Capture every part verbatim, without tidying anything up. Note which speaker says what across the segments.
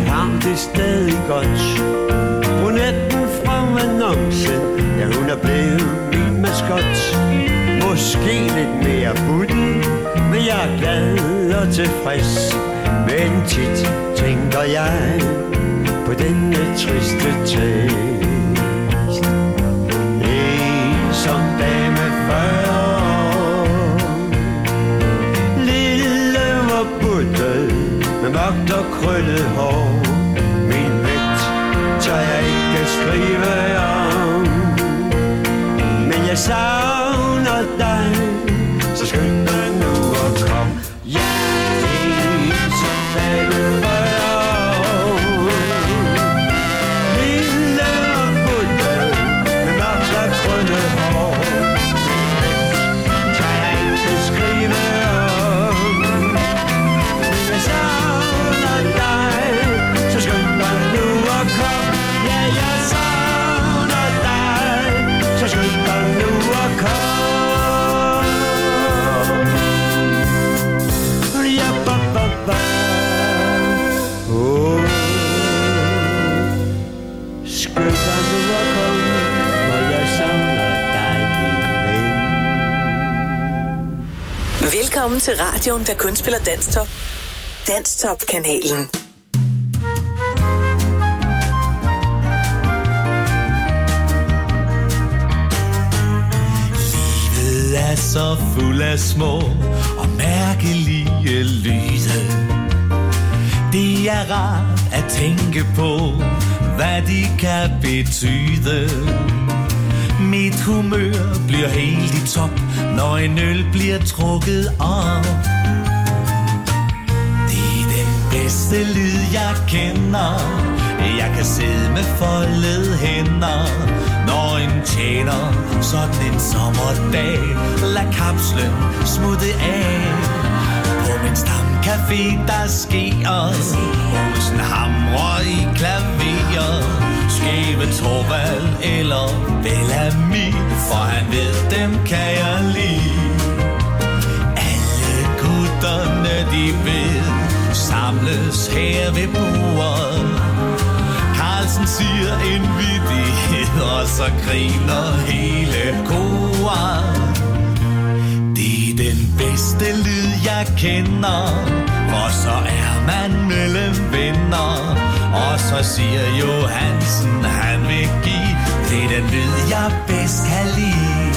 Speaker 1: har det stadig godt. Brunetten fra annoncen, ja hun er blevet min maskot. Måske lidt mere butten, men jeg er glad og tilfreds. Men tit tænker jeg på denne triste tekst. En som dame fyrre år, lille og buttet med mørkt og krøllet hår. Min vægt tør jeg ikke skrive om, men jeg savner dig, så skynd dig nu og kom. Ja, en som dame fyrre år, lille og buttet med mørkt og krøllet hår. Min vægt tør jeg ikke skrive om, men jeg savner dig, så skynd dig nu og kom. Ja, jeg savner dig, så skynd dig nu og kom. Ja, ba, ba, ba. Oh. Skynd dig nu og kom, for jeg savner dig, min ven.
Speaker 2: Velkommen til radioen, der kun spiller Danstop. Danstop-kanalen.
Speaker 3: Livet er så fuld af små og mærkelige lyde. Det er rart at tænke på, hvad de kan betyde. Mit humør bliver helt i top, når en øl bliver trukket op. Det er den bedste lyd, jeg kender. Jeg kan sidde med foldede hænder, når en tjener sådan en sommerdag lad kapslen smutte af. På min stamcafé der sker Olsen hamrer i klaver. Skæve Torvald eller Bellamy, for han ved, dem kan jeg lide. Alle gutterne de ved samles her ved bordet. Carlsen siger en vittighed, og så griner hele koret. Det er den bedste lyd, jeg kender, for så er man mellem venner. Og så siger Johansen, han vil give, det er den lyd, jeg bedst kan lide.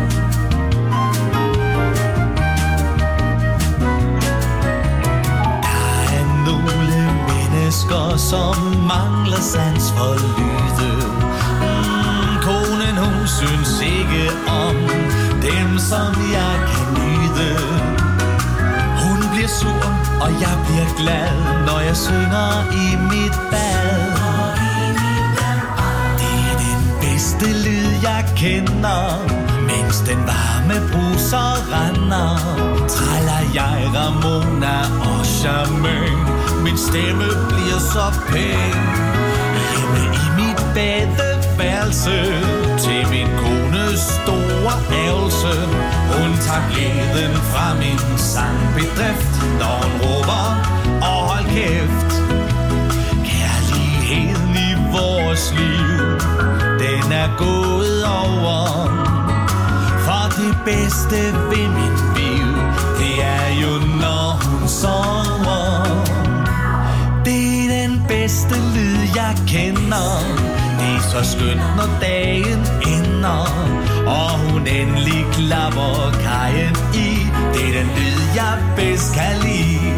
Speaker 3: Der er nogle mennesker, som mangler sans for lyde. Mm, konen, hun synes ikke om dem, som jeg kan nyde. Hun bliver sur, og jeg bliver glad, når jeg synger i mit bad. Det er den bedste lyd, jeg kender, mens den varme bruser render. Træller jeg Ramona og Charmaine, min stemme bliver så pæn. Hjemme i mit badeværelse, til min kones store ærgelse. Hun tager glæden fra min sangbedrift, når hun råber og hold kæft. Kærligheden i vores liv, den er gået over. For det bedste ved mit liv, det er jo når hun sover. Det er den bedste lyd jeg kender. Det er så skønt når dagen ender, og hun endelig klapper kajen i. Det er den lyd jeg bedst kan lide.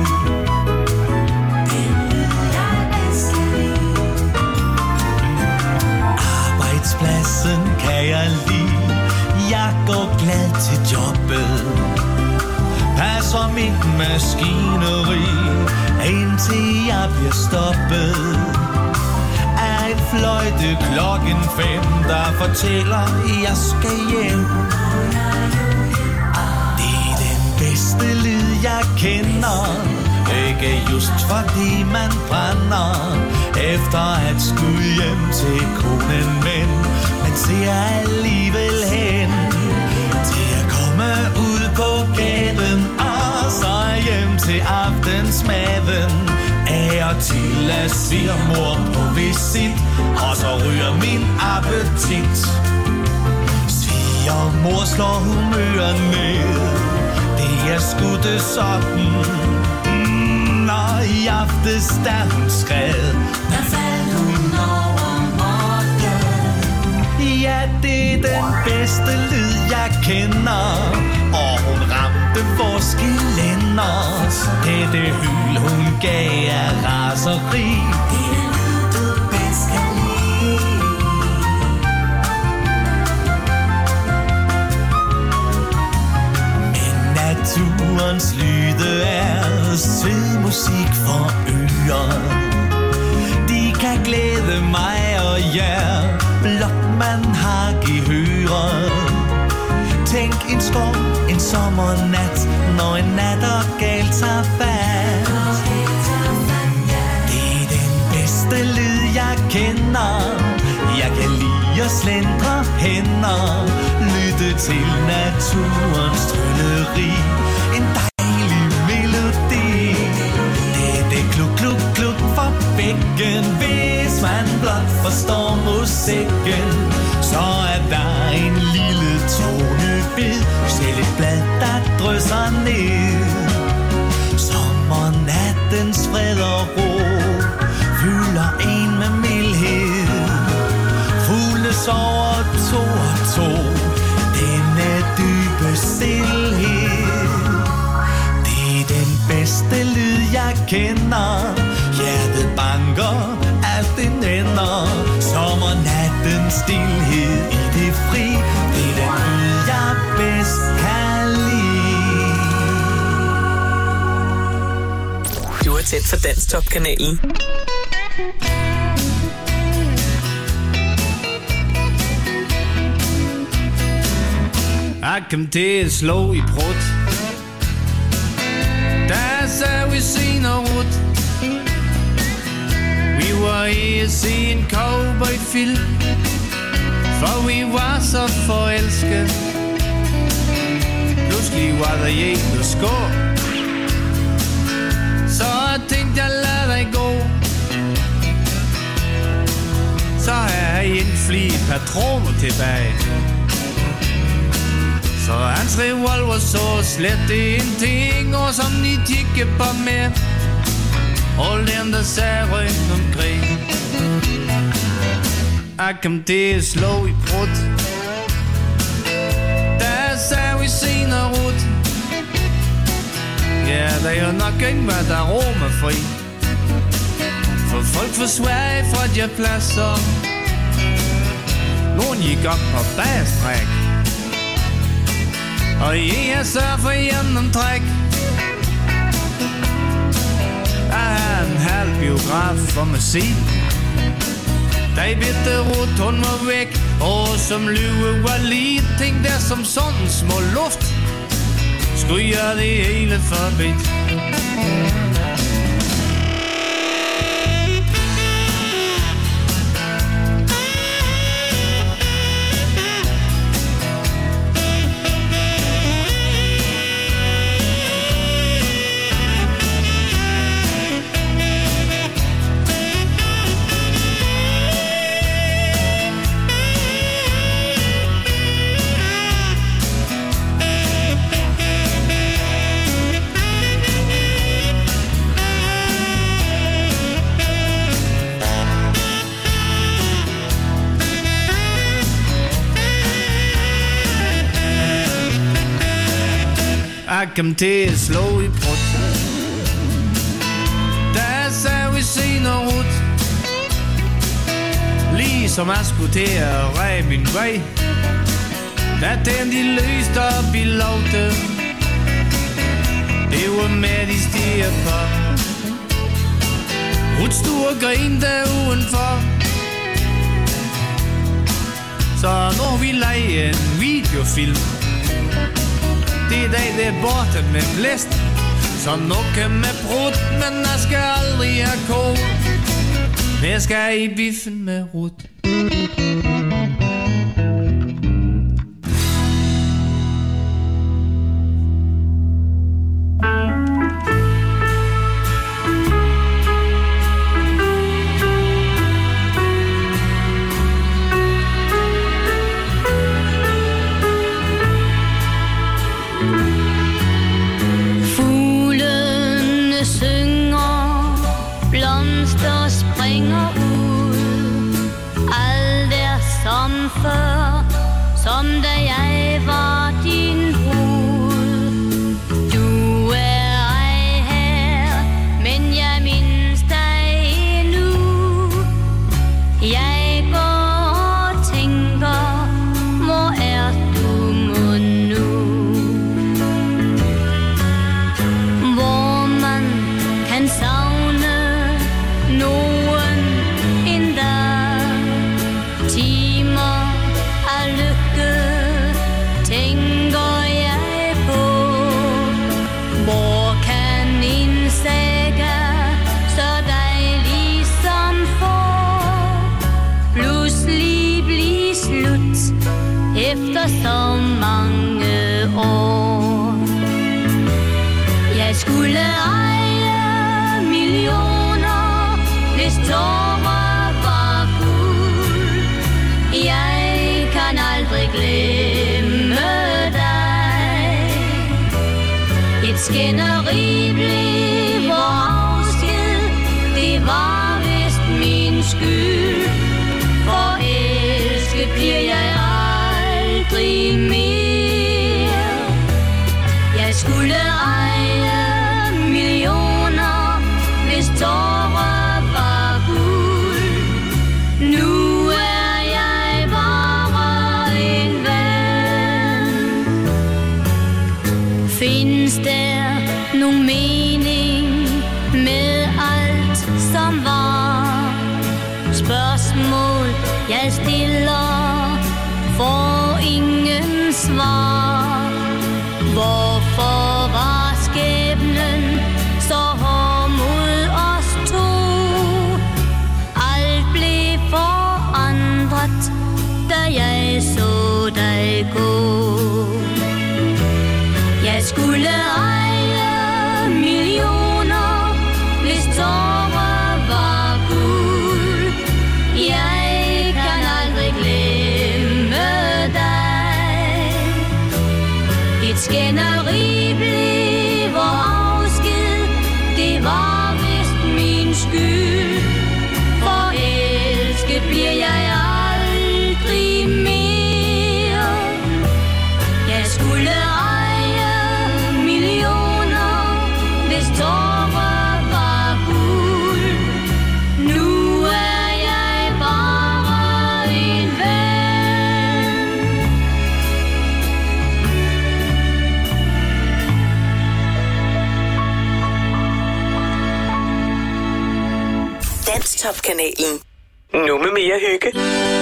Speaker 3: Arbejdspladsen kan jeg lide. Jeg går glad til jobbet. Passer mit maskineri, indtil jeg bliver stoppet af en fløjte klokken fem, der fortæller, jeg skal hjem. Det er den bedste lyd, jeg kender. Ikke just fordi man brænder efter at skulle hjem til konen, men man ser alligevel hen til at komme ud på gaden og så hjem til aftensmaden. Af og til at svigermor på visit, og så ryger min appetit. Svigermor slår humøret ned, det er sgu det sådan. Mm, og i aftes, da hun skred, der faldt hun over måtten. Ja, det er den bedste lyd, jeg kender, og hun ramte vores gelænder. Det er det hyl, hun gav af raseri. Det er den lyd, du bedst kan lide. Men naturens lyde er sød musik for ører. De kan glæde mig og jer, blot man har gehøret. Tænk en skov, en sommernat, når en nat og galt tager fat. Det er den bedste lyd, jeg kender. Jeg kan lide at slendre hænder, lytte til naturens trylleri. En dejlig melodi. Det er det kluk, kluk, kluk for bækken. Hvis man blot forstår musikken, så er der en lille tonebid, selv et blad, der drysser ned. Sommernattens fred og ro fylder en med mildhed. Fugle sover to og to, denne dybe stilhed. Det er den bedste lyd, jeg kender. Hjertet banker, alt det nænder. Sommernattens stilhed i det fri, det er den lyd, jeg bedst kan lide.
Speaker 2: Du er tæt for Danstop-kanalen.
Speaker 4: Jeg kom til at slå i prut, da sagde vi senere rut. Vi var i at se en cowboyfilm, for vi var så forelsket. Pludselig var der jævnet skår, så tænkte jeg, lad dig gå. Så er jeg en fli patroner tilbage, så hans revolver så slet ingenting, og som de kiggede på mig, og dem der sagde rundt omkring. Jeg kom til at slå i prut, da sagde vi senere rut. Ja, der er jo nok ikke, hvad der romer fri, for folk forsvag fra de pladser. Nogen gik op på bagstræk, og jeg sørger for gennemtræk. Jeg har en halv biograf for musik. Da I bitte rut, hun var væk, og som lyve var lige ting der som sådan små luft. Skulle jeg det hele forbi. Jeg kom til at slå i prut, da sagde vi senere rut. Ligesom jeg skulle til at ræge min vej, da den de løste op i loftet. Det var med de stiger på. Rut stod og grin der udenfor. Så når vi leger en videofilm, det er dag, det er borte med blæst. Så nu kan med brud, men jeg skal aldrig have kål. Men jeg skal i biffen med rut.
Speaker 5: som før, som da jeg var din brud. Du er ej her, men jeg mindes dig endnu. Jeg går og tænker, hvor er du mon nu? Hvor man kan savne nogen en dag. Timer af lykke tænker jeg på. Hvor kan en saga så dejlig som får pludselig blive slut efter så mange år? Jeg skulle eje millioner, hvis tårer var guld. Jeg kan aldrig glemme dig. Et skænderi blev vor afsked, det var vist min skyld. Forelsket bliver jeg aldrig mere. Jeg skulle eje millioner, hvis tårer var guld. Nu er jeg bare en ven. Findes der nogen mening med alt som var? Spørgsmål jeg stiller får ingen svar. Hvorfor var skæbnen så hård mod os to? Alt blev forandret, da jeg så dig gå. Jeg skulle eje millioner, hvis tårer var guld. Jeg kan aldrig glemme dig. Et skænderi blev vor afsked, det var vist min skyld. Forelsket bliver jeg aldrig mere. Jeg skulle eje millioner, hvis tårer var guld. Nu er jeg bare en ven.
Speaker 2: Danstop-kanalen. Nu med mere hygge.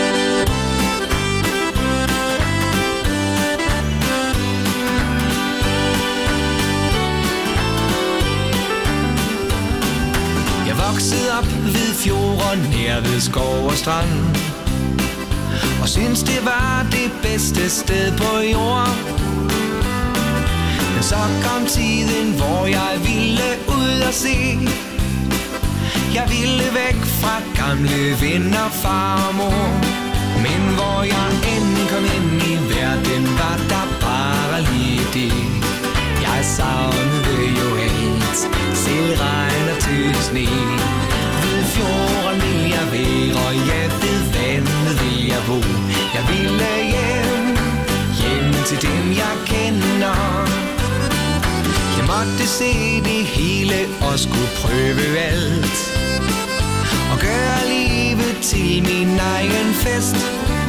Speaker 3: Jeg voksede op ved fjorden, nær ved skov og strand, og synes det var det bedste sted på jorden. Men så kom tiden, hvor jeg ville ud og se. Jeg ville væk fra gamle venner, far og mor. Men hvor jeg end kom ind i verden, var der bare lige det. Jeg savnede jo alt, selv regn og tø sne. Ved fjorden vil jeg være, og ja, ved vandet vil jeg bo. Jeg ville hjem, hjem til dem jeg kender. Jeg måtte se det hele og skulle prøve alt, og gøre livet til min egen fest.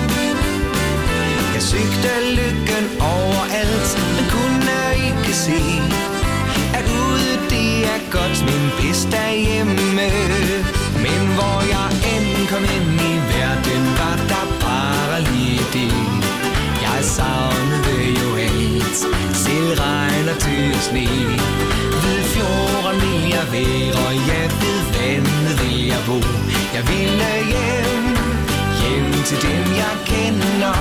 Speaker 3: Jeg søgte lykken overalt, men kunne ikke se, at ude det er godt, min bedste er hjemme. Men hvor jeg end kom ind i verden, var der bare lige det. Jeg savnede jo alt, selv regn og tø og sne. Ved fjorden vil jeg være, og ja, ved vandet vil jeg bo. Jeg ville hjem, hjem til dem jeg kender.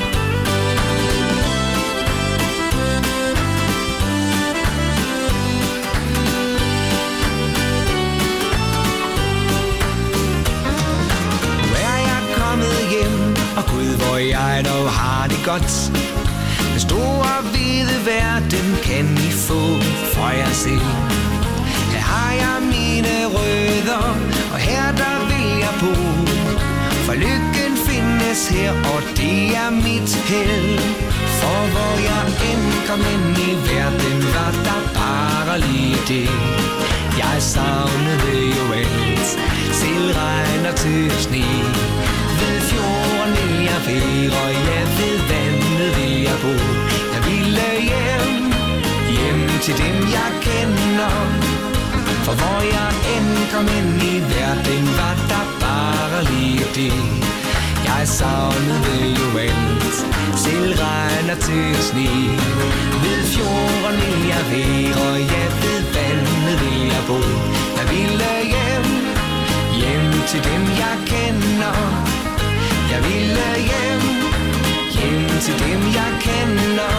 Speaker 3: Nu er jeg kommet hjem, og Gud, hvor jeg dog har det godt. Den store hvide verden kan I få, for jeg ser. Her har jeg mine rødder, og her der vil jeg bo. For lykken findes findes her, og det er mit held. For hvor jeg end kom ind i verden, var der bare lige det. Jeg savnede jo alt, til regn og til sne. Ved fjorden vil jeg være, og jeg ved vandet vil jeg bo. Jeg ville hjem, hjem til dem jeg kender. For hvor jeg end kom ind i verden, var der bare lige det. Jeg savnede jo alt, til regn og til sne. Ved fjorden vil jeg være, og jeg ved vandet vil jeg bo. Jeg ville hjem, hjem til dem jeg kender. Jeg ville hjem, hjem til dem jeg kender.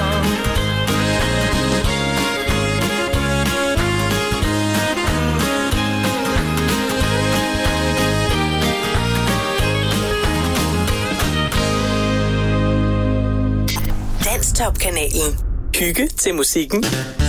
Speaker 2: Danstop-kanalen. Hygge til musikken.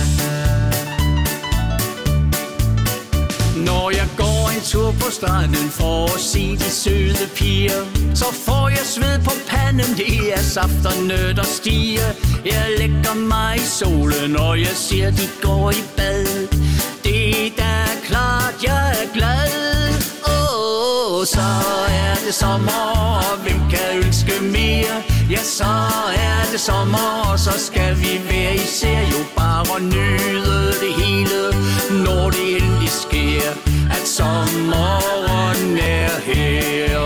Speaker 4: Når jeg går en tur på stranden for at se de søde piger, så får jeg sved på panden, det er saft og nød og stiger. Jeg lægger mig i solen, når jeg ser de går i bad. Det er da klart, jeg er glad. Åh, oh, så er det sommer, og hvem kan ønske mere? Ja, så er det sommer, og så skal vi være især jo bare nyde det hele, når det endelig sker, at sommeren er her.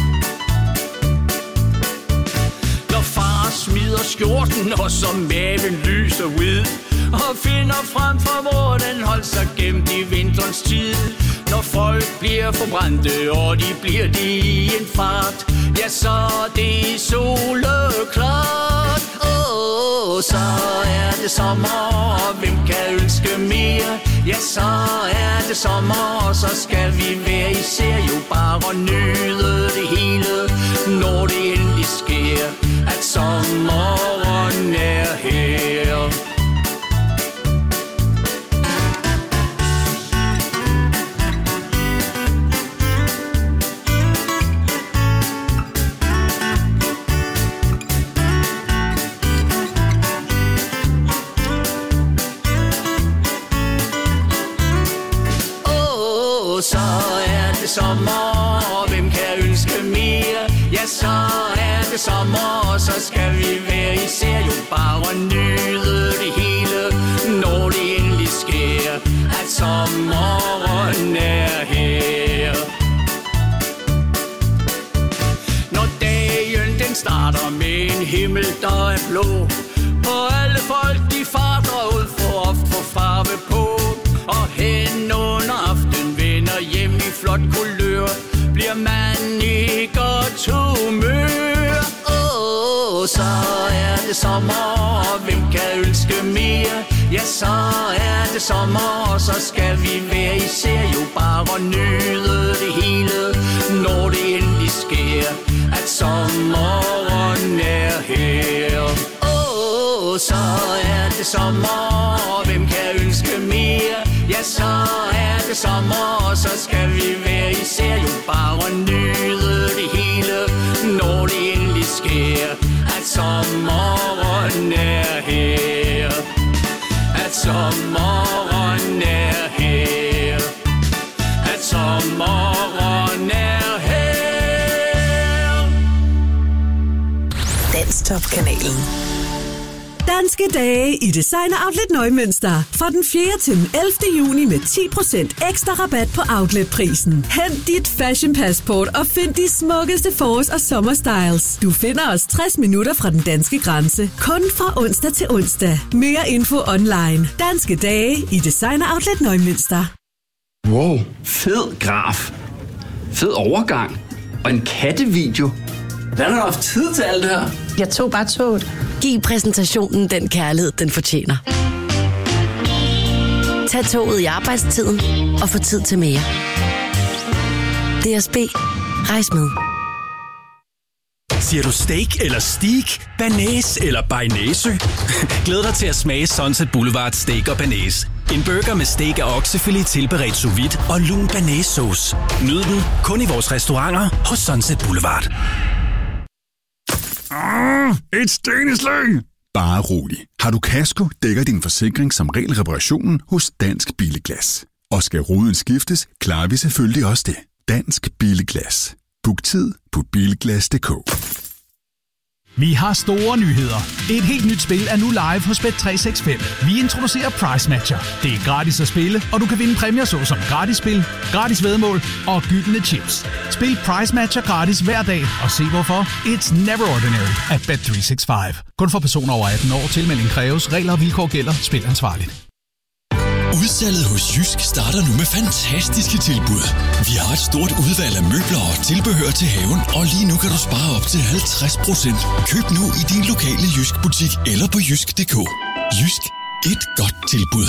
Speaker 4: Når far smider skjorten, og så maven lyser hvid, og finder frem for, hvor den holdt sig gemt i vinterens tid. Når folk bliver forbrændte, og de bliver det i en fart, ja, så er det soleklart. Åh, oh, så er det sommer, og hvem kan ønske mere? Ja, så er det sommer, og så skal vi være især jo bare nyde det hele, når det endelig sker, at sommeren er her. Så er det sommer, og hvem kan ønske mere? Ja, så er det sommer, og så skal vi være især jo bare nyde det hele, når det endelig sker, at sommeren er her. Når dagen den starter med en himmel, der er blå, og alle folk de farter ud for ofte for farve på, og hen under aften vender hjem i flot kulør, bliver man i godt humør. Åh, oh, så er det sommer, og hvem kan ønske mere? Ja, så er det sommer, og så skal vi være især jo bare nyde det hele, når det endelig sker, at sommeren er her. Åh, oh, så er det sommer, og hvem kan ønske mere? Ja, så er det sommer, og så skal vi være især jo bare nyde det hele, når det endelig sker, at sommeren er her. At sommeren er her. At sommeren er her.
Speaker 2: Danstop-kanalen.
Speaker 6: Danske dage i Designer Outlet Neumünster. Fra den fjerde til den ellevte juni med ti procent ekstra rabat på outletprisen. Hent dit fashion passport og find de smukkeste forårs- og sommerstyles. Du finder os tres minutter fra den danske grænse. Kun fra onsdag til onsdag. Mere info online. Danske dage i Designer Outlet Neumünster.
Speaker 7: Wow, fed graf. Fed overgang. Og en kattevideo. Hvordan har du haft tid til alt det her?
Speaker 8: Jeg tog bare toget. Giv præsentationen den kærlighed, den fortjener. Tag toget i arbejdstiden og få tid til mere. D S B. Rejs med.
Speaker 9: Siger du steak eller steak? Banæs eller bearnaise? Glæd dig til at smage Sunset Boulevard Steak og Banæs. En burger med steak og oksefilet tilberedt sous vide og lun banæssauce. Nyd den kun i vores restauranter hos Sunset Boulevard.
Speaker 10: Ah, et steneslæng! Bare rolig. Har du kasko, dækker din forsikring som regel reparationen hos Dansk Bilglas. Og skal ruden skiftes, klarer vi selvfølgelig også det. Dansk Bilglas. Book tid på bilglas punktum d k.
Speaker 11: Vi har store nyheder. Et helt nyt spil er nu live hos Bet tre seks fem. Vi introducerer Price Matcher. Det er gratis at spille, og du kan vinde præmier såsom gratis spil, gratis væddemål og gyldne chips. Spil Price Matcher gratis hver dag, og se hvorfor. It's never ordinary at Bet tre seks fem. Kun for personer over atten år. Tilmelding kræves. Regler og vilkår gælder. Spil ansvarligt.
Speaker 12: Udsalget hos Jysk starter nu med fantastiske tilbud. Vi har et stort udvalg af møbler og tilbehør til haven, og lige nu kan du spare op til halvtreds procent. Køb nu i din lokale Jysk-butik eller på jysk punktum d k. Jysk. Et godt tilbud.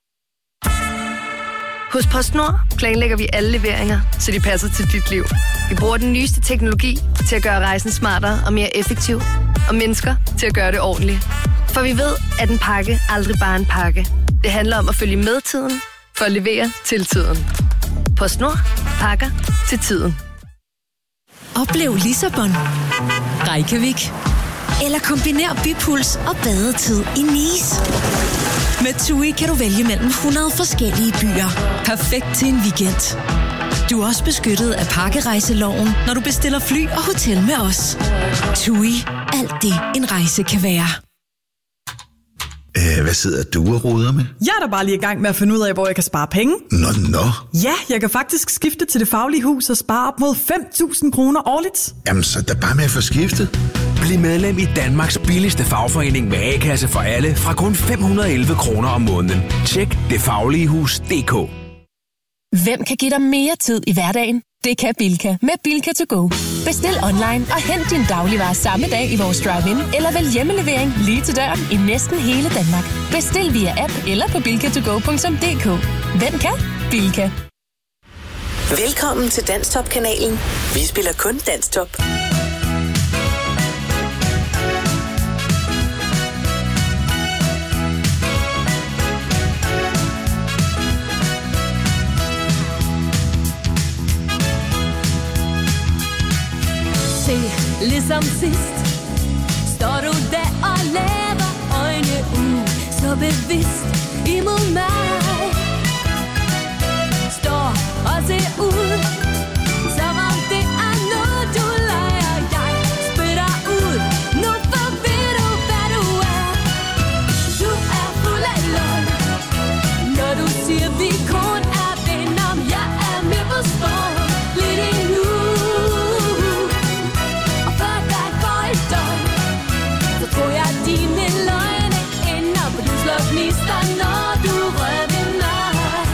Speaker 13: Hos PostNord planlægger vi alle leveringer, så de passer til dit liv. Vi bruger den nyeste teknologi til at gøre rejsen smartere og mere effektiv, og mennesker til at gøre det ordentligt. For vi ved, at en pakke aldrig bare er en pakke. Det handler om at følge med tiden, for at levere til tiden. PostNord. Pakker til tiden.
Speaker 14: Oplev Lissabon, Reykjavik eller kombiner bypuls og badetid i Nice. Med TUI kan du vælge mellem hundrede forskellige byer. Perfekt til en weekend. Du er også beskyttet af pakkerejseloven, når du bestiller fly og hotel med os. TUI. Alt det en rejse kan være.
Speaker 15: Æh, hvad sidder du og roder med?
Speaker 16: Jeg er da bare lige i gang med at finde ud af, hvor jeg kan spare penge.
Speaker 15: Nå, nå.
Speaker 16: Ja, jeg kan faktisk skifte til Det Faglige Hus og spare op mod fem tusind kroner årligt.
Speaker 15: Jamen, så er der bare med at få skiftet.
Speaker 17: Bliv medlem i Danmarks billigste fagforening med A-kasse for alle fra kun fem hundrede og elleve kroner om måneden. Tjek det faglige hus punktum d k.
Speaker 18: Hvem kan give dig mere tid i hverdagen? Det kan Bilka med Bilka to go. Bestil online og hent din dagligvarer samme dag i vores drive-in, eller vælg hjemmelevering lige til døren i næsten hele Danmark. Bestil via app eller på bilka to go punktum d k. Hvem kan? Bilka.
Speaker 2: Velkommen til Danstop-kanalen. Vi spiller kun Danstop.
Speaker 19: Ligesom sidst står du der og laver øjne ud, så bevidst imod mig. Står og ser ud, som om det er noget du leger. Jeg spytter ud, nu for ved du hvad du er. Du er fuld af løgn, når du siger vi kun er venner. Jeg er med på sport, lidt endnu. Dine løgne ender på du slår gnister, når du rører ved mig.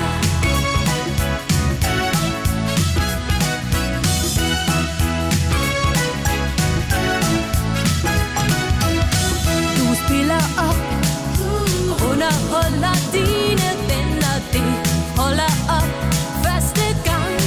Speaker 19: Du spiller op og underholder dine venner. Det holder op første gang,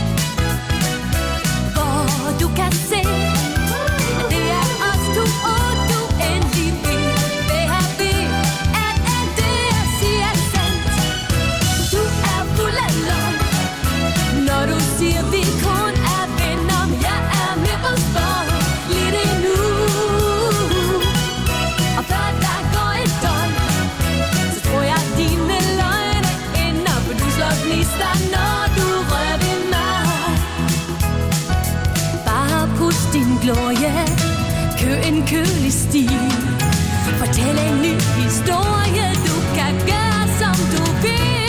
Speaker 19: hvor du kan se, at det er os to og du endelig vil. Hvad har vi, at alt det jeg siger er sandt. Du er fuld af løgn, når du siger vi kun er venner. Jeg er med på sport, lidt endnu. Og før der går et døgn, så tror jeg dine løgne ender, for du slår gnister, når du rører ved mig. Bare pust din glorie, kø en kølig stil. Fortæl en ny historie, du kan gøre som du vil.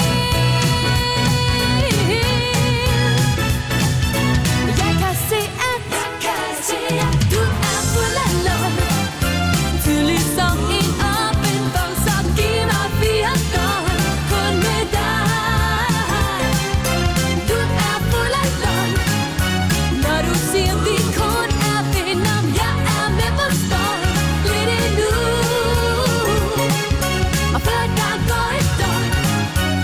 Speaker 19: Jeg kan se at, jeg kan se at du er fuld af løgn. Tydelig som en åben bog, så giv mig fire døgn kun med dig. Du er fuld af løgn, når du siger vi kun er venner. Jeg er med på sport, lidt endnu. Og før der går et døgn,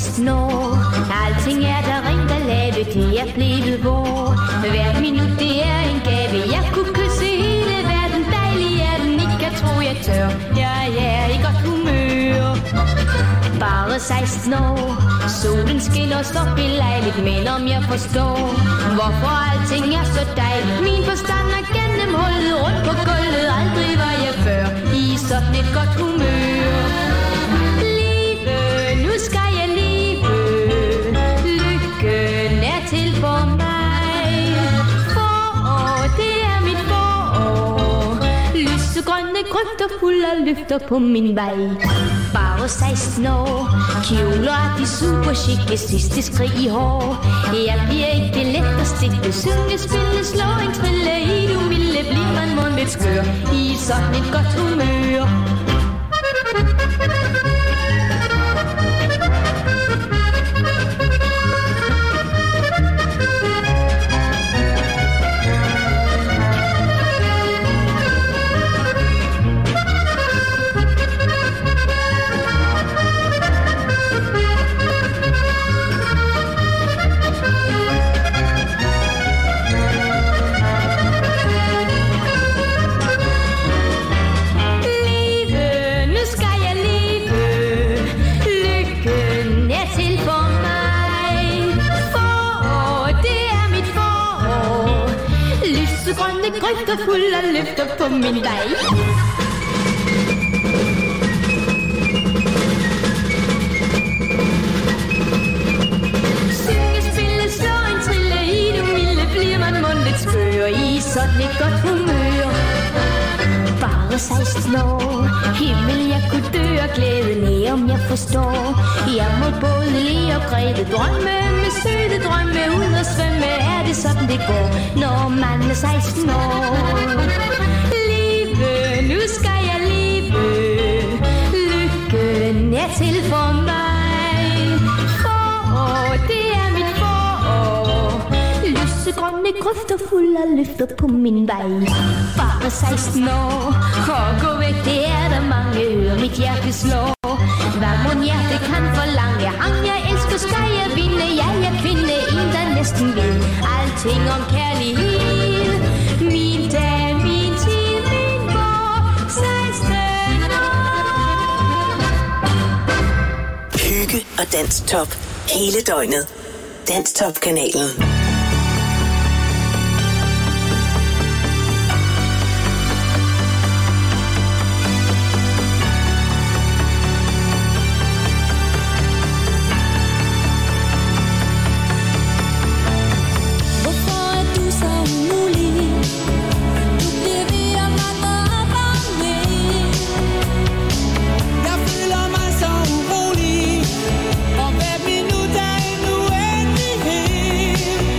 Speaker 5: seksten år. Alting er der rent at lave, det er blevet vor. Hvert minut det er en gave, jeg kunne kysse hele verden. Dejlig er den ikke, jeg tror jeg tør. Jeg er i godt humør. Bare seksten år, solen skinner så belejligt. Men om jeg forstår, hvorfor alting er så dejligt. Min forstand er gennemhullet rundt på gulvet. Aldrig var jeg før i sådan et godt humør. Live, nu skal jeg leve. Lykken er til for mig. Forår, det er mit forår. Lysegrønne grøfter fuld af løfter på min vej. Bare seksten år, kjoler er de super chique, sidste skrig i hår. Jeg bliver ikke let at stikke, synge, spille, slå en trille. I du milde bliver man mund lidt skør, i sådan et godt humør. Grøfter fuld af løfter på min vej. Synge, spille, slå en trille. I du milde bliver man mundet skør. I sådan et godt humør. Bare seksten år, himmel jeg kunne dø af glæde. Lære om jeg forstår. Jeg må både le og græde. Drømme med søde drømme. Ud og svømme er det sådan det går, når man er seksten år. Live, nu skal jeg leve. Lykken er til for mig. Forår, det er mit forår. Lysegrønne grøfter fuld af løfter på min vej. Bare seksten år, og gå væk, det er der mange ører. Mit hjerte slår. Hvad mon hjerte kan forlange. Ham jeg elsker, skal jeg vinde. Jeg er kvinde, en der næsten ved alting om kærlighed. Min dag, min tid, min vår, seksten år.
Speaker 2: Hygge og Danstop hele døgnet. Danstop-kanalen.
Speaker 19: Og hvert minut er en uendelighed.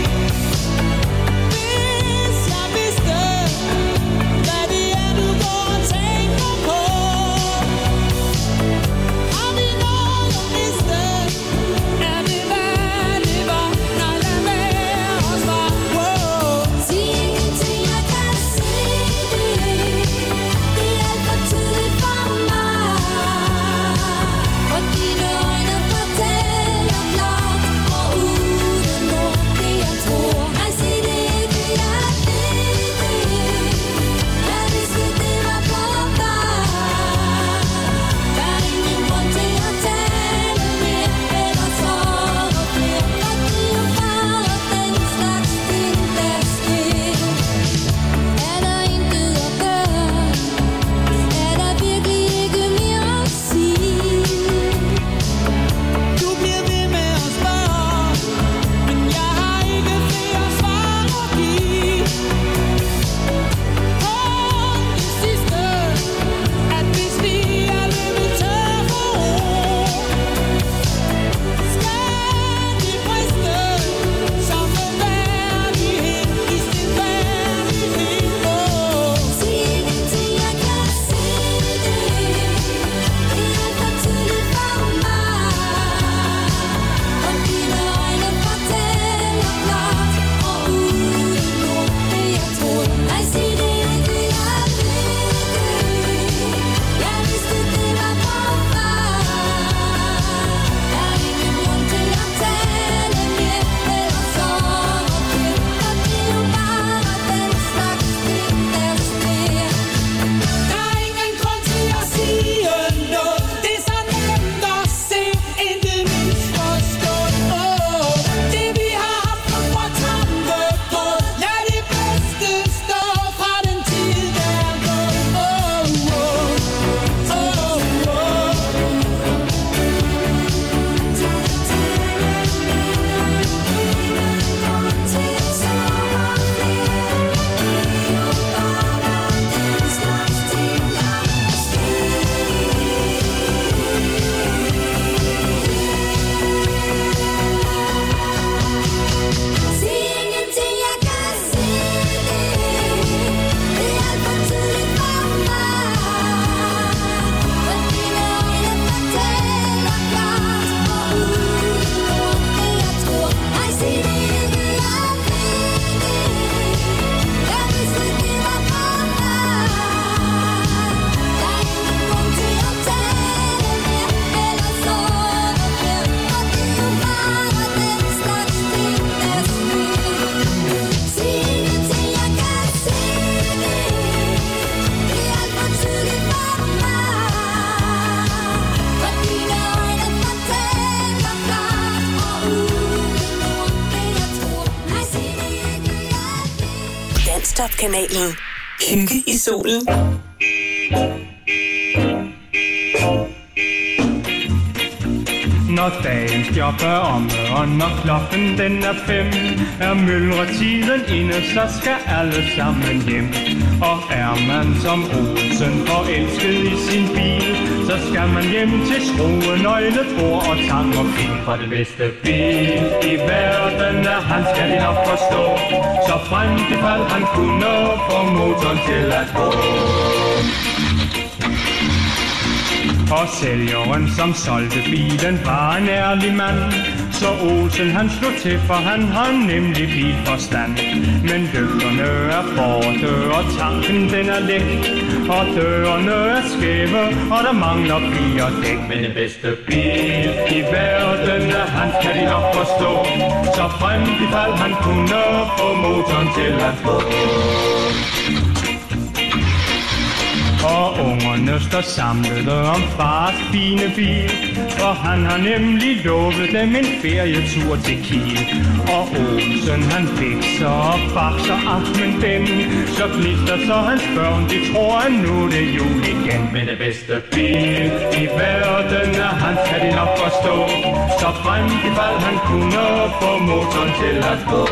Speaker 2: Top-kanalen. Hygge i solen.
Speaker 4: Når dagens job er omme, og når klokken den er fem, er myldretiden inde, så skal alle sammen hjem. Og er man som Olsen forelsket i sin bil, så skal man hjem til skrue, nøgle, bord og tang og fil. For det bedste bil i verden er han, skal de nok forstå, så frem til fald han kunne få motoren til at gå. Og sælgeren, som solgte bilen, var en ærlig mand. Så Olsen han slog til, for han har nemlig bilforstand. Men lygterne er borte, og tanken den er let. Og dørene er skæve, og der mangler fire dæk. Men den bedste bil i verden er han, kan de nok forstå. Så frem i fald han kunne få motoren til at gå. Og ungerne står samlede om fars fine bil, for han har nemlig lovet dem en ferietur til Kiel. Og Olsen han fikser og bakser aftenen den, så gnister så hans børn, de tror at nu det er jul igen. Men det bedste bil i verden er han, kan de nok forstå, så frem i fald han kunne få motoren til at gå.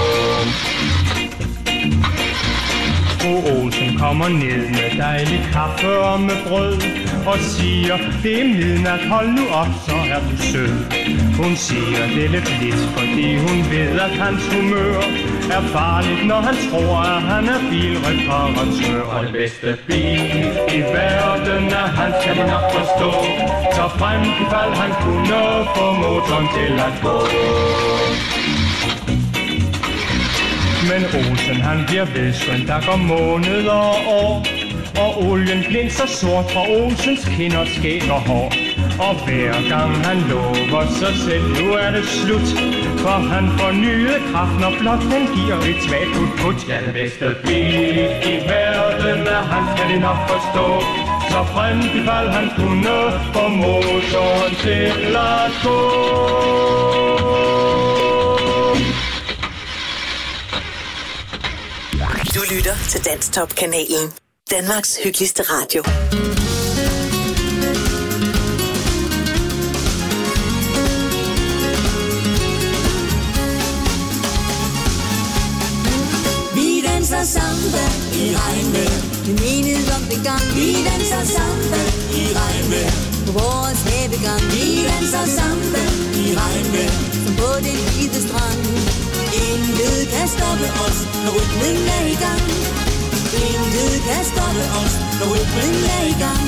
Speaker 4: Fru Olsen kommer ned med dejlig kaffe og med brød og siger, det er midnat, hold nu op, så er du sød. Hun siger det lidt lidt, fordi hun ved, at hans humør er farligt, når han tror, at han er bilreparatør. Og det bedste bil i verden er han, skal de nok forstå, så frem i fald han kunne få motoren til at gå. Men Olsen han bliver vedskønt, der går måneder og år, og olien glinser sort fra Olsens kinder, skæg og hår. Og hver gang han lover sig selv, nu er det slut, for han får nye kraft, når blot han giver et svagt put-put. Ja, det bedste bil i verden er han, skal de nok forstå, så frem i fald han kunne få motoren til at gå.
Speaker 2: Du lytter til Dansk Top-kanalen. Danmarks hyggeligste radio.
Speaker 19: Vi danser samba i regnvejr. Vi mindes om den gang. Vi danser samba i regnvejr. På vores havegang. Vi danser samba i regnvejr. Som på den hvide strand. Intet kan stoppe os, når rytmen er i gang. Intet kan stoppe os, når rytmen er i gang.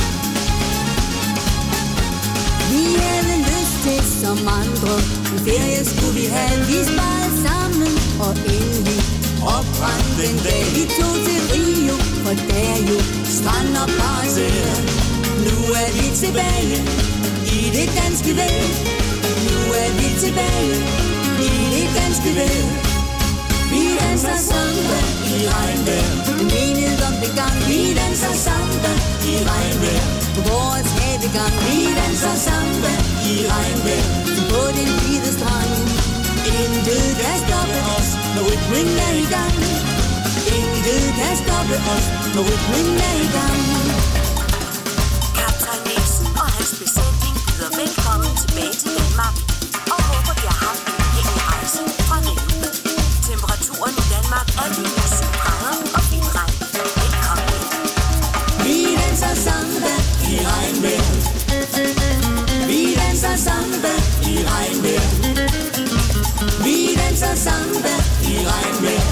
Speaker 19: Vi havde lyst til som andre, en ferie skulle vi have. Vi sparede sammen, og endelig opbrændte en dag. Vi tog til Rio, for der er jo strand og paracel. Nu er vi tilbage i det danske vejr. Nu er vi tilbage i det danske vejr. Vi danser samba i regnvejr. Vi mindes om det gang. Vi danser samba i regnvejr. På vores havegang. Vi danser samba i regnvejr. På den hvide strand. Intet kan stoppe os, når rytmen er i gang. Intet kan stoppe os, når rytmen er i gang.
Speaker 2: Kaptajn Nielsen og hans besætning byder velkommen tilbage til Danmark og håber, de har haft en heldig rejse fra nu. Temperaturen i Danmark er lige syv grader og fin regn. Velkommen ind.
Speaker 19: Vi danser samba i regnvejr. Vi danser samba i regnvejr. Vi danser samba i regnvejr.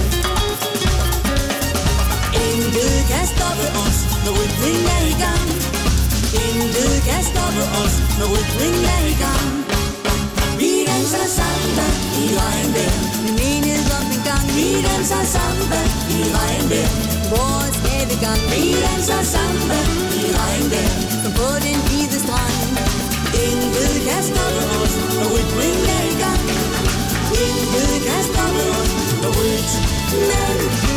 Speaker 19: Intet kan stoppe os, når rytmen er i gang. Intet kan stoppe os, når rytmen er i gang. Vi danser samba i regnvejr. Vi mindes om en gang. Vi danser samba i regnvejr. Vores havegang. Vi danser samba i regnvejr. Som på den hvide strand. Intet kan stoppe os, når rytmen er i gang. Intet kan stoppe os, når rytmen er i gang.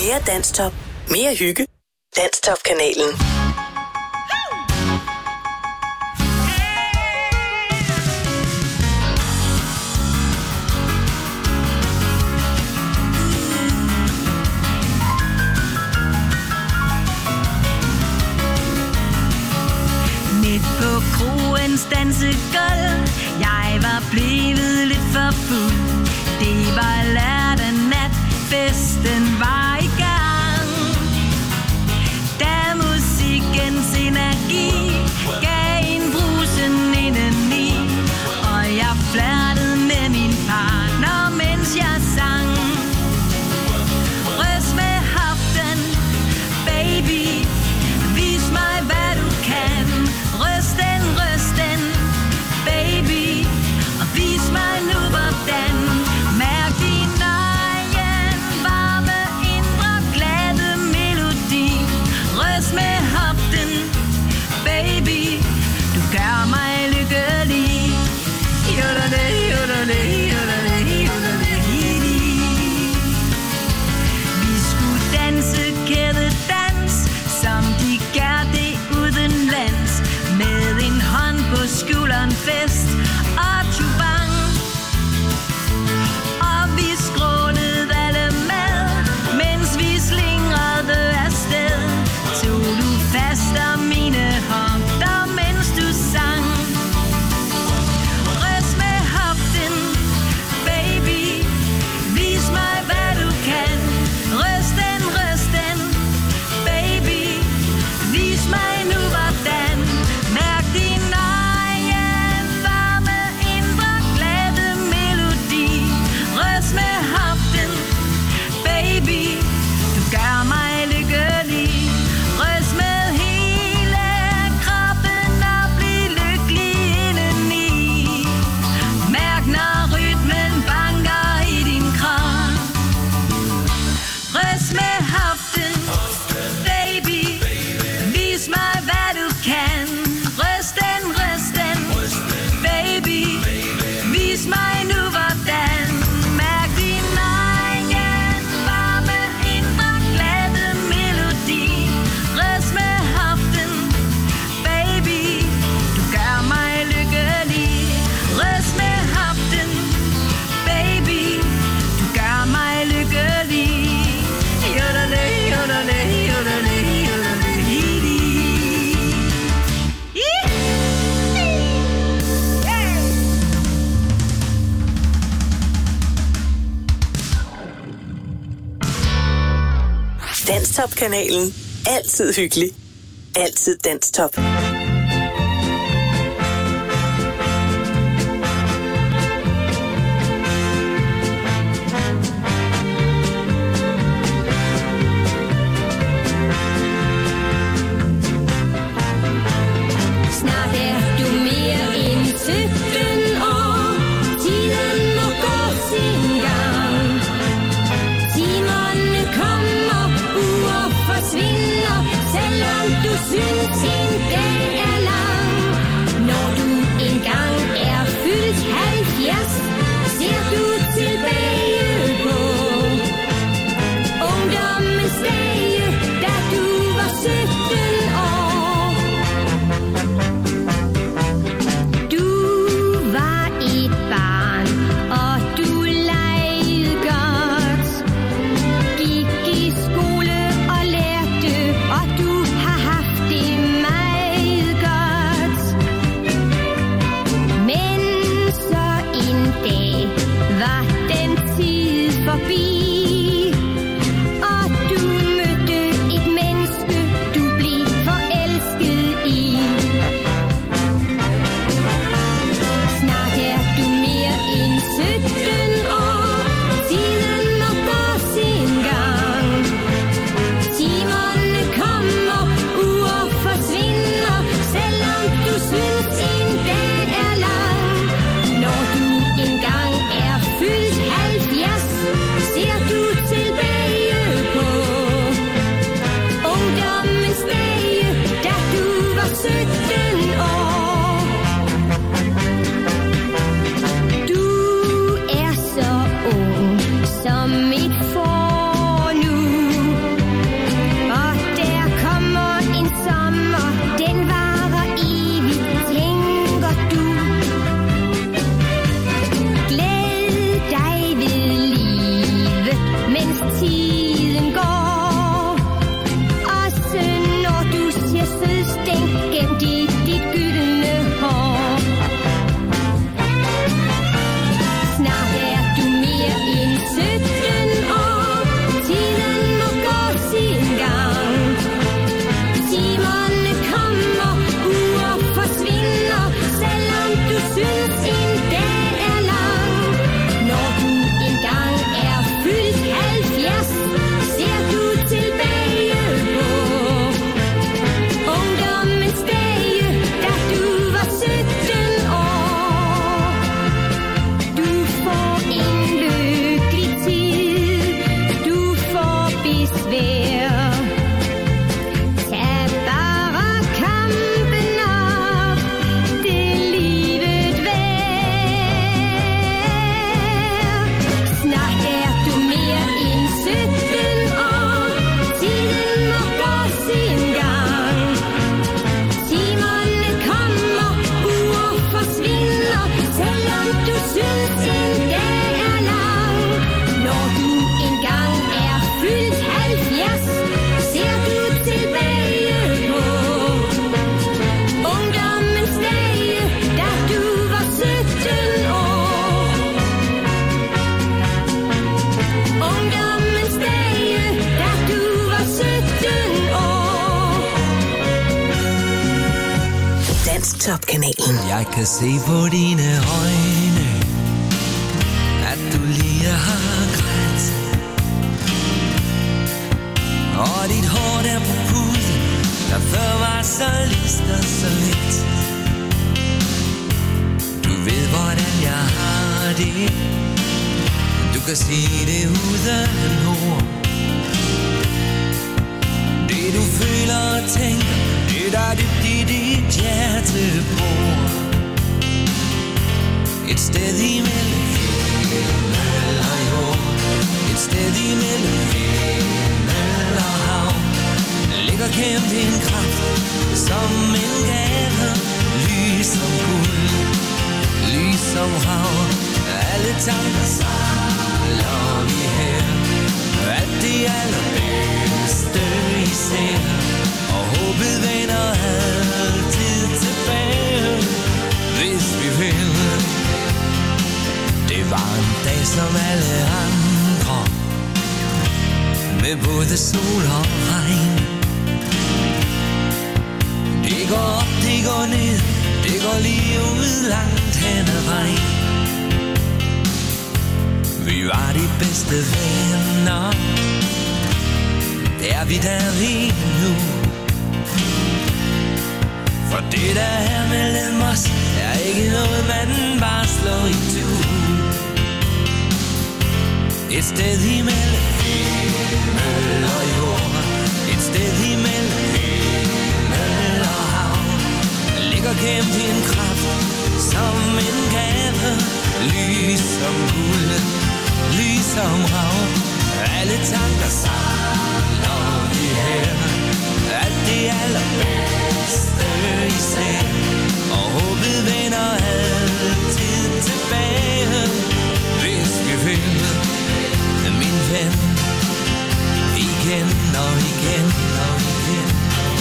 Speaker 2: Mere Danstop. Mere hygge. Danstop-kanalen.
Speaker 5: Midt på kroens dansegulv, jeg var blevet lidt for fuld. Det var lørdag nat, festen var i gang. Da musikkens energi gav en brusen indeni, og jeg flirtede med min partner, mens jeg sang. Ryst med hoften, baby, vis mig hvad du kan. Ryst den, ryst den, baby, og vis mig nu hvordan. Mærk din egen varme, indre glade melodi. Ryst med hoften, baby, du gør mig lykkelig. Jodele, jodele, jodele, jodele. Vi skulle danse kædedans, som de gør det udenlands. Med en hånd på skulderen, fest og tubang. Og vi skrålede alle med, mens vi slingrede afsted. Tog du fast om mine hofter, mens du sang. Ryst med hoften, baby, vis mig hvad du kan. Ryst den, ryst den, baby, vis mig nu hvordan. Mærk din egen varme, indre glade melodi. Ryst med hoften, baby, du gør mig lykkelig. Ryst med hele kroppen og bliv lykkelig indeni. Mærk når rytmen banker i din krop. Ryst med hoften, baby, vis mig hvad du kan. Ryst den, ryst den, baby, vis mig nu hvordan. Mærk din egen varme, indre glade melodi. Ryst med hoften, baby, du gør mig lykkelig. Ryst med hoften, baby, du gør mig lykkelig. Jodele, jodele, jodele, jodele, hidi.
Speaker 2: Danstop-kanalen. Altid hyggelig. Altid Danstop.
Speaker 19: Snart er du mere end sytten år. Tiden må gå sin gang. Timerne kommer, uger forsvinder. Selvom du synes en dag
Speaker 8: Danstop-kanalen.
Speaker 3: Jeg kan se på dine øjne, at du lige har grædt. Og dit hår der på puden, der før var så lyst og så let. Du ved hvordan jeg har det, du kan sige det uden ord. Det du føler og tænker, det der dybt i dit hjerte bor. Et sted imellem himmel og jord, et sted imellem himmel og hav, ligger gemt en kraft som en gave, lys som guld, lys som hav. Alle tanker samler vi her, alt det allerbedste især, og håbet vender altid tilbage, hvis vi vil. Det var en dag som alle andre, med både sol og regn. Det går op, det går ned, det går lige ud langt hen ad vejen. Vi var de bedste venner, er vi der lige nu. For det der er mellem os, er ikke noget man bare slår i tu. Et sted imellem himmel og jord, et sted imellem himmel og hav, ligger gemt en kraft som en gave, lys som guld, lys som rav. Alle tanker samler vi her, alt det allerbedste især, og håbet vender altid tilbage, hvis vi vil. Min ven, igen og igen og igen.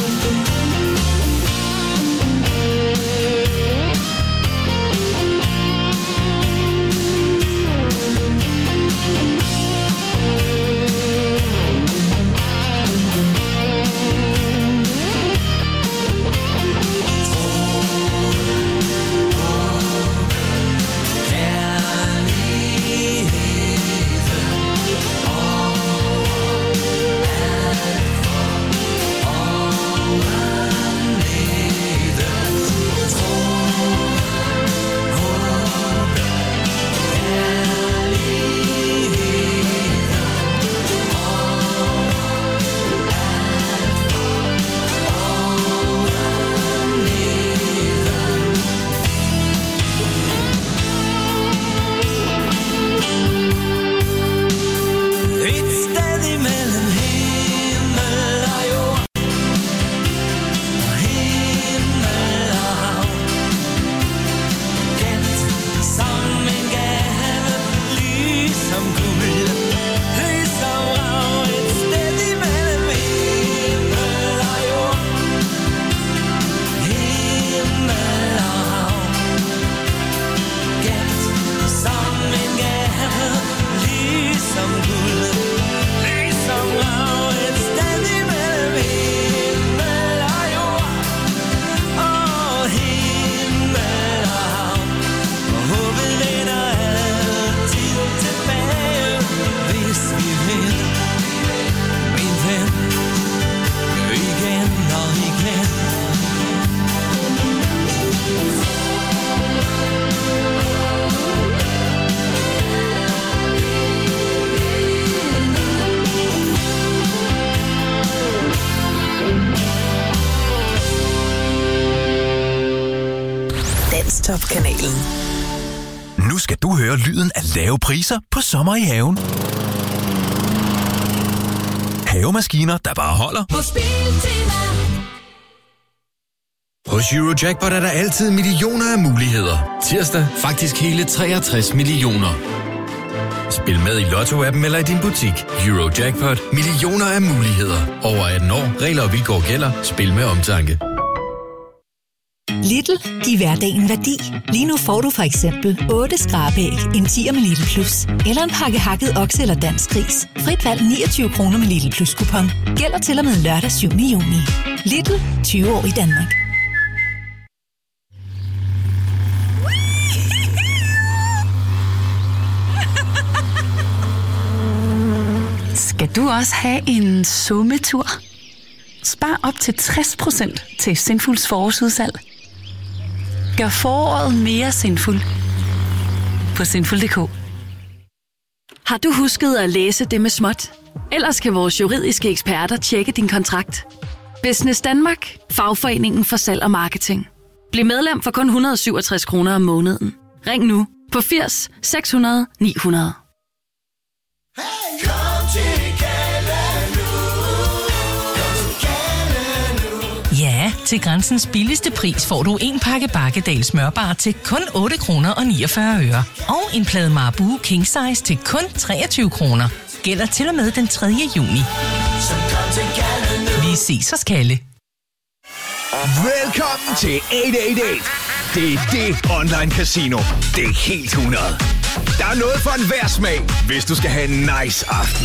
Speaker 8: Danstop-kanalen.
Speaker 9: Nu skal du høre lyden af lave priser på sommer i haven. Havemaskiner, der bare holder.
Speaker 19: Hos Biltema.
Speaker 20: Hos Eurojackpot er der altid millioner af muligheder. Tirsdag faktisk hele treogtres millioner. Spil med i Lotto-appen eller i din butik. Eurojackpot. Millioner af muligheder. Over atten år. Regler og vilkår gælder. Spil med omtanke.
Speaker 14: Lidl. Giv hverdagen værdi. Lige nu får du for eksempel otte skrabæg, en tier med Lidl Plus, eller en pakke hakket okse eller dansk gris. Frit valg niogtyve kroner med Lidl Plus kupon. Gælder til og med lørdag syvende juni. Lidl. tyve år i Danmark.
Speaker 21: Skal du også have en sommetur? Spar op til tres procent til Sinfuls forårsudsalg. Gør foråret mere sinful på sinful punktum d k.
Speaker 22: Har du husket at læse det med småt? Ellers kan vores juridiske eksperter tjekke din kontrakt. Business Danmark, fagforeningen for salg og marketing. Bliv medlem for kun et hundrede og syvogtres kroner om måneden. Ring nu på firs seks hundrede ni hundrede.
Speaker 23: Ja, til Grænsens billigste pris får du en pakke Bakkedal smørbar til kun otte kroner og niogfyrre øre. Og en plade Marabou King Size til kun treogtyve kroner. Gælder til og med den tredje juni. Vi ses hos Kalle.
Speaker 17: Velkommen til otte otte otte. Det er det online casino. Det er helt hundrede. Der er noget for enhver smag, hvis du skal have en nice aften.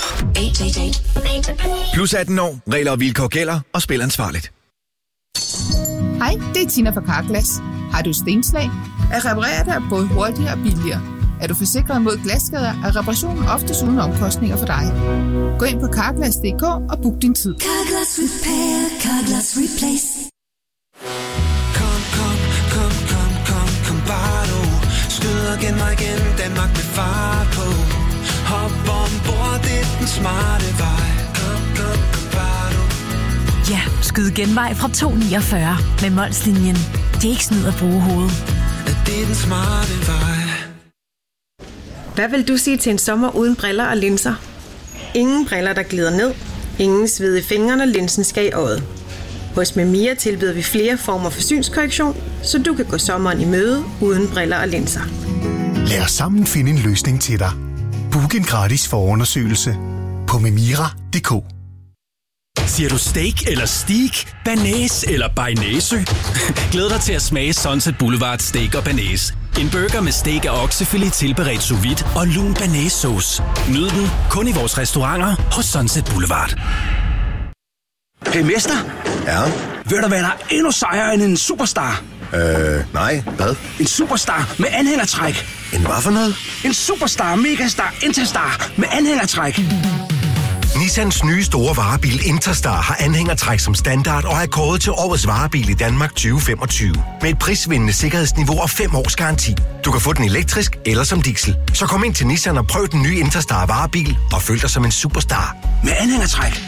Speaker 17: Plus atten år, regler og vilkår gælder, og spil ansvarligt.
Speaker 24: Hej, det er Tina fra Carglass. Har du stenslag? At reparere dig både hurtigere og billigere. Er du forsikret mod glasskader, er reparationen oftest uden omkostninger for dig. Gå ind på carglass punktum d k og book din tid.
Speaker 19: Carglass Repair, Carglass Replace.
Speaker 3: Kom, kom, kom, kom, kom, kom bare du. Skyd og gen mig igen, Danmark med fart på. Hop ombord, det er den smarte vej. Kom, kom, kom bare du.
Speaker 14: Ja, skyd genvej fra to niogfyrre med Molslinjen. Det er ikke snyd at bruge hovedet.
Speaker 3: Det er den smarte vej.
Speaker 25: Hvad vil du sige til en sommer uden briller og linser? Ingen briller, der glider ned. Ingen sved i fingrene, og linsen skal i øjet. Hos Memia tilbyder vi flere former for synskorrektion, så du kan gå sommeren i møde uden briller og linser.
Speaker 26: Lad os sammen finde en løsning til dig. Book en gratis forundersøgelse på memira punktum d k.
Speaker 9: Siger du steak eller steak, banæs eller bearnaise? Glæd dig til at smage Sunset Boulevard Steak og Banæs. En burger med steak og oksefilet tilberedt sous vide og lun banæssauce. Nyd den kun i vores restauranter hos Sunset Boulevard.
Speaker 27: Hey mester.
Speaker 15: Ja?
Speaker 27: Ved du hvad, der er endnu sejere end en superstar?
Speaker 15: Øh, nej. Hvad?
Speaker 27: En superstar med anhængertræk.
Speaker 15: En hvad for noget?
Speaker 27: En superstar, megastar, interstar med anhængertræk.
Speaker 26: Nissans nye store varebil Interstar har anhængertræk som standard og er kåret til årets varebil i Danmark tyve femogtyve. Med et prisvindende sikkerhedsniveau og fem års garanti. Du kan få den elektrisk eller som diesel. Så kom ind til Nissan og prøv den nye Interstar varebil og føl dig som en superstar.
Speaker 27: Med anhængertræk.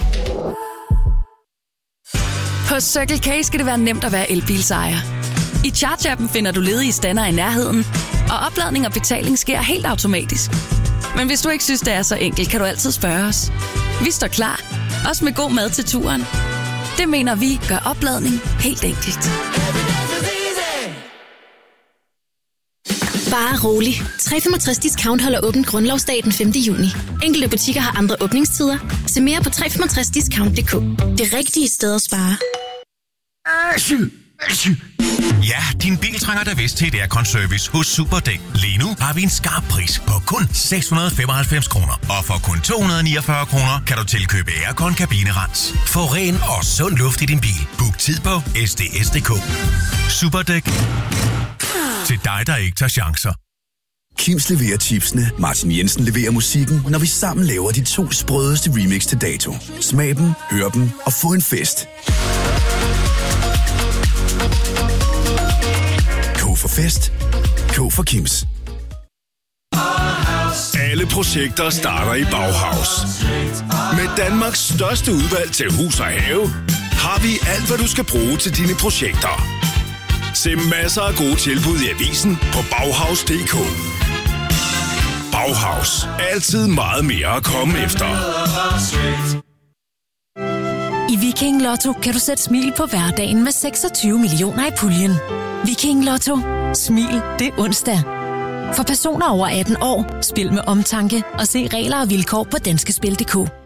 Speaker 22: Hos Circle K skal det være nemt at være elbilsejer. I Charge-appen finder du ledige stander i nærheden, og opladning og betaling sker helt automatisk. Men hvis du ikke synes, det er så enkelt, kan du altid spørge os. Vi står klar, også med god mad til turen. Det mener vi gør opladning helt enkelt.
Speaker 28: Bare rolig. tre komma femogtres Discount holder åbent grundlovsdag den femte juni. Enkelte butikker har andre åbningstider. Se mere på tre komma femogtres discount punktum d k. Det rigtige sted at spare.
Speaker 29: Ja, din bil trænger da vist til et aircon-service hos Superdæk. Lige nu har vi en skarp pris på kun seks hundrede og femoghalvfems kroner. Og for kun to hundrede og niogfyrre kroner kan du tilkøbe aircon kabinerens. Få ren og sund luft i din bil. Book tid på s d s punktum d k. Superdæk. Til dig, der ikke tager chancer.
Speaker 12: Kims leverer chipsene, Martin Jensen leverer musikken, når vi sammen laver de to sprødeste remix til dato. Smag dem, hør dem og få en fest. K for fest. K for Kims.
Speaker 10: Alle projekter starter i Bauhaus. Med Danmarks største udvalg til hus og have, har vi alt, hvad du skal bruge til dine projekter. Se masser af gode tilbud i avisen på bauhaus punktum d k. Bauhaus. Altid meget mere at komme efter.
Speaker 14: I Viking Lotto kan du sætte smil på hverdagen med seksogtyve millioner i puljen. Viking Lotto. Smil det onsdag. For personer over atten år, spil med omtanke og se regler og vilkår på danske spil punktum d k.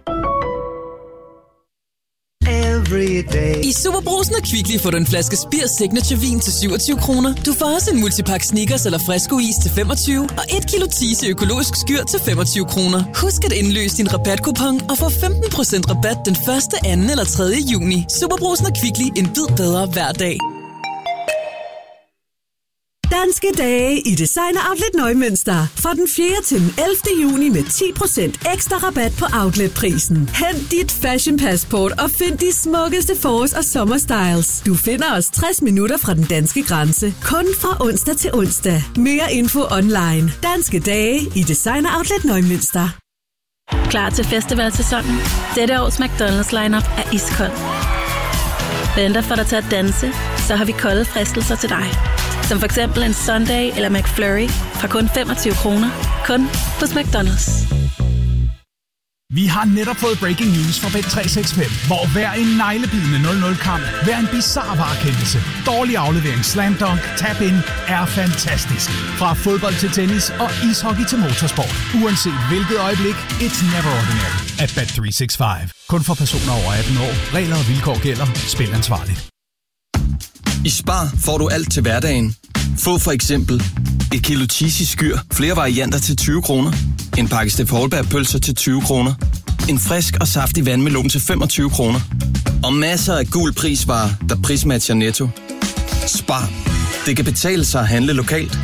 Speaker 30: I Superbrugsen og Kvickly får du en flaske Spir Signature Vin til syvogtyve kroner. Du får også en multipack Snickers eller Fresco Is til femogtyve og et kilo Tise økologisk skyr til femogtyve kroner. Husk at indløse din rabatkupon og få femten procent rabat den første, anden eller tredje juni. Superbrugsen og Kvickly. En bid bedre hver dag.
Speaker 1: Danske dage i Designer Outlet Nøgmønster. Fra den fjerde til den ellevte juni med ti procent ekstra rabat på outletprisen. Hent dit fashion passport og find de smukkeste forårs- og sommerstyles. Du finder os tres minutter fra den danske grænse. Kun fra onsdag til onsdag. Mere info online. Danske dage i Designer Outlet Nøgmønster.
Speaker 2: Klar til festivalsæsonen? Dette års McDonald's lineup er iskold. Venter for dig til at danse, så har vi kolde fristelser til dig. Som for eksempel en Sunday eller McFlurry fra kun femogtyve kroner. Kun hos McDonald's.
Speaker 4: Vi har netop fået breaking news fra Bet tre seks fem, hvor hver en neglebidende nul nul-kamp, hver en bizarre varekendelse, dårlig aflevering, slam dunk, tap-in er fantastisk. Fra fodbold til tennis og ishockey til motorsport. Uanset hvilket øjeblik, it's never ordinary at Bet tre seks fem. Kun for personer over atten år. Regler og vilkår gælder. Spil ansvarligt.
Speaker 5: I Spar får du alt til hverdagen. Få for eksempel et kilo cheesy skyr, flere varianter til tyve kroner. En pakke Steff Holberg-pølser til tyve kroner. En frisk og saftig vandmelon til femogtyve kroner. Og masser af gul prisvarer, der prismatcher Netto. Spar. Det kan betale sig at handle lokalt.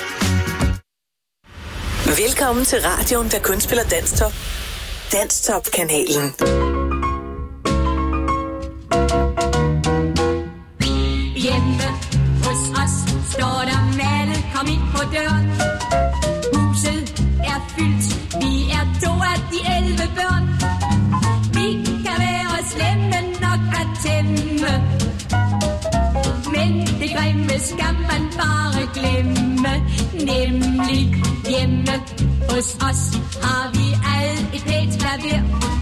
Speaker 6: Velkommen til radioen, der kun spiller Danstop. Danstop-kanalen.
Speaker 19: Hjemme hos os står der malet, kom ind på døren. Huset er fyldt, vi er to af de elleve børn. Vi kan være slemme nok at tæmme, men det grimme skal man bare glemme. Nemlig hjemme hos os har vi alt et pænt klaver.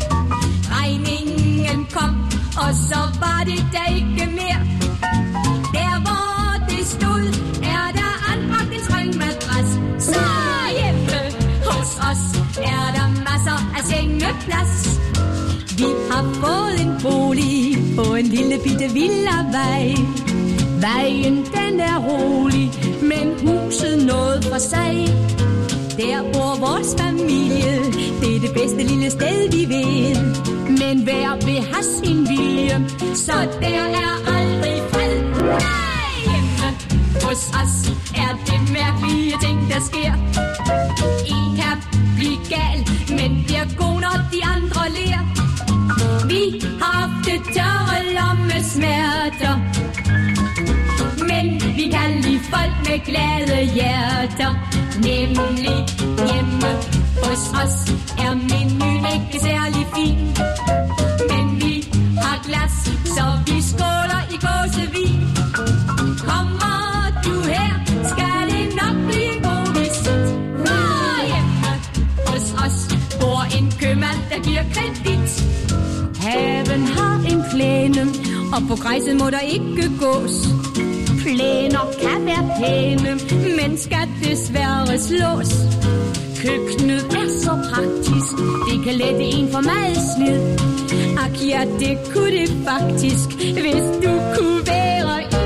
Speaker 19: Regningen kom, og så var det da ikke mere. Der hvor det stod, er der anbragt en strømmadras. Så hjemme hos os er der masser af sengeplads. Vi har fået en bolig på en lille bitte villavej. Vejen den er rolig, men huset noget for sig. Der bor vores familie, det er det bedste lille sted vi ved. Men hver vil have sin vilje, så der er aldrig fred. Nej, hjemme hos os er det mærkelige ting der sker. En kan blive gal, men bliver god når de andre ler. Vi har haft det tørre lommesmerter, men vi kan lide folk med glade hjerter. Nemlig hjemme hos os er menuen ikke særlig fin, men vi har glas, så vi skåler i gåsevin. Kommer du her, skal det nok blive en god visit. For hjemme hos os bor en købmand, der giver kredit. Haven har en plæne, og på græsset må der ikke gås. Plæner kan være pæne, men skal desværre slås. Køkkenet er så praktisk, det kan lette en for meget slid. Ak ja, det kunne det faktisk, hvis du kunne være i.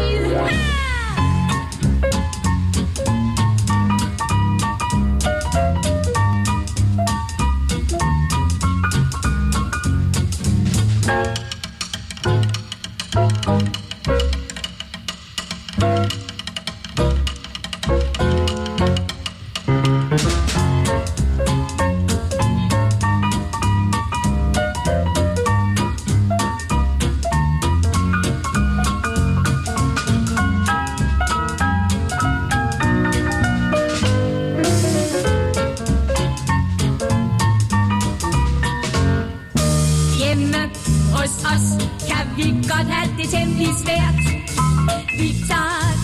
Speaker 19: Hos os kan vi godt have det temmelig svært. Vi tager